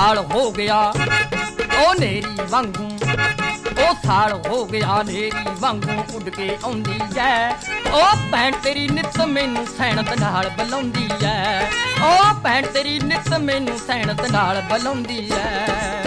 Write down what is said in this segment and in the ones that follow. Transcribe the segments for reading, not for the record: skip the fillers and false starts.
ਸਾਲ ਹੋ ਗਿਆ ਉਹ ਨੇਰੀ ਵਾਂਗੂ, ਉਹ ਸਾਲ ਹੋ ਗਿਆ ਨੇਰੀ ਵਾਂਗੂ ਉੱਡ ਕੇ ਆਉਂਦੀ ਐ। ਉਹ ਭੈਣ ਤੇਰੀ ਨਿੱਤ ਮੈਨੂੰ ਸੈਣਤ ਨਾਲ ਬੁਲਾਉਂਦੀ ਐ। ਉਹ ਭੈਣ ਤੇਰੀ ਨਿੱਤ ਮੈਨੂੰ ਸੈਣਤ ਨਾਲ ਬੁਲਾਉਂਦੀ ਐ।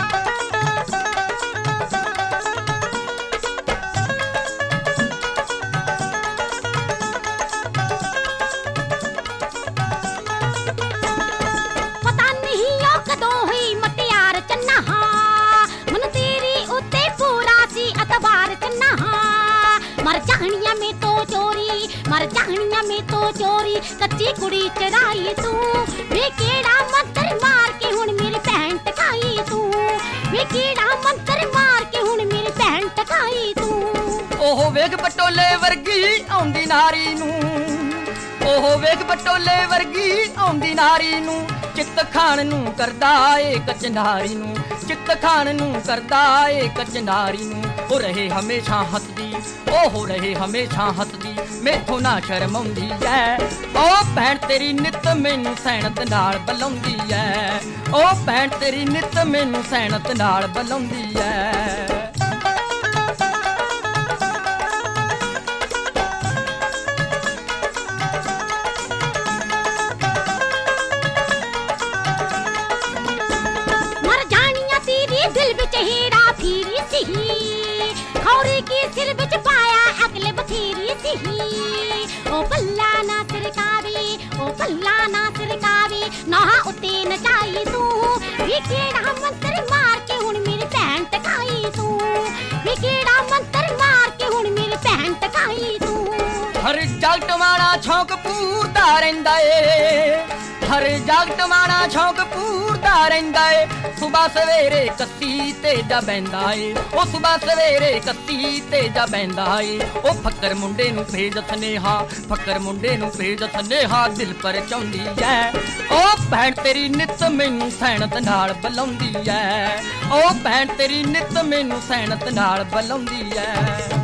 मर जानिया में तो चोरी कच्ची कुड़ी चराई तू वे केड़ा मंत्र मार के हुण मेरी भैन टकाई तू वे केड़ा मंत्र मार के हुण मेरी भैन टकाई तू। ओह वेग पटोले वर्गी आउंदी नारी नू, ओह वेग पटोले वर्गी आउंदी नारी नू चित खान नू करदा ए कचनारी नू, चित खान नू करदा ए कचनारी नू। हो रहे हमेशा हसदी, ओ हो रहे हमेशा हसदी मैथों ना शर्म आउंदी ऐ। ओ भैन तेरी नित मैनू सैणत नाल बुलाउंदी ऐ। ओ भैन तेरी नित मैनू सैणत नाल बुलाउंदी ऐ। मर जानिया तेरी दिल विच हेरा फिरी सी, खौरे की सिर विच पाया अगले बथेरी सी। ओ भल्ला ना सरकावी, ओ भल्ला ना सरकावी ना उत्ते नचाई तू वे केड़ा मंत्र मार के हुण मेरी भैन टकाई तू वे केड़ा मंत्र मार के हुण मेरी भैन टकाई तू। हर जागत माना छौक पूरदा रहिंदा ए, हर जागत माना छौक पूरदा रहिंदा ए। सुबह सवेरे कत्ती ते जा बैंदा ए, ओ सुबह सवेरे कत्ती ते जा बैंदा ए। ओ फक्कर मुंडे नू भेज सनेहा, फक्कर मुंडे नू भेज सनेहा दिल पर चाहुंदी ऐ। ओ भैन तेरी नित मैनू सैणत नाल बुलाउंदी ऐ। ओ भैन तेरी नित मैनू सैणत नाल बुलाउंदी ऐ।